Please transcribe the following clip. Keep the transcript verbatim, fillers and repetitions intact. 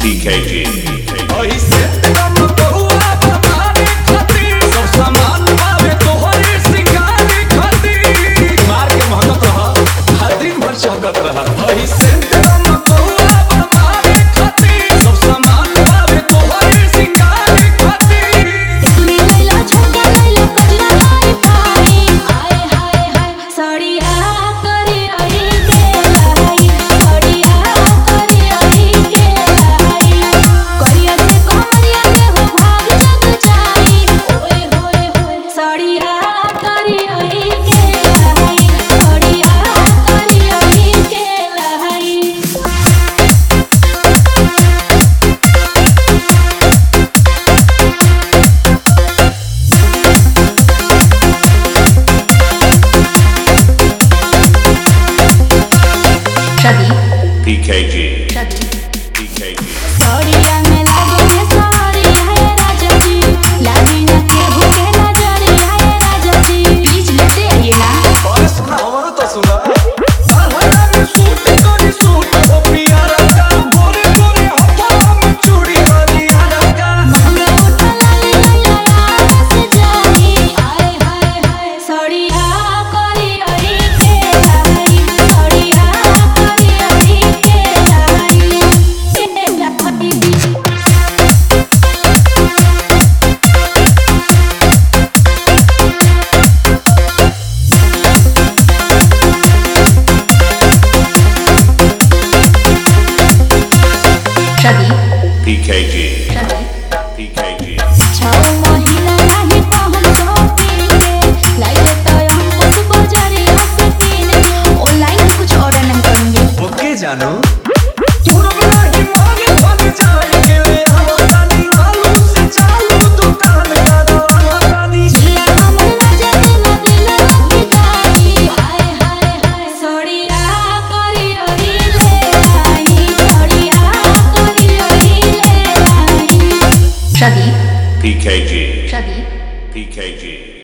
P K G. P K G. P K G. Saurya में लागो है सौरिया है राजा जी, लागी ना के भूखे ना जरे है राजा जी, प्लीज लेते आइए ना। अरे सुना हमारा तो सुना सारा में सूट कोनी सूट हो पिया राजा, गोरे गोरे हाथों में चूड़ी वाली राजा, मांगा उठा लाली लाला से जाई, आए हाय हाय सौरिया कोरी अरी के लाई, सौरिया कोरी अरी के लाई, तेरे लखती P K G. P K G. छौ महीना नाही पहन शॉपिंग के, लाइले तो हम कुछ बाजारिया से किन के, ऑनलाइन कुछ ऑर्डर नहीं करेंगे। ओके जानू तोरो नहीं मांगे बन जाए के ले हमारी आलू से चालू दुकान करो हमारी जिया हम मजे में दिल की गाई, हाय हाय हाय सौरिया कोरी ओरी ले आई, सौरिया कोरी ओरी ले आई। P K G.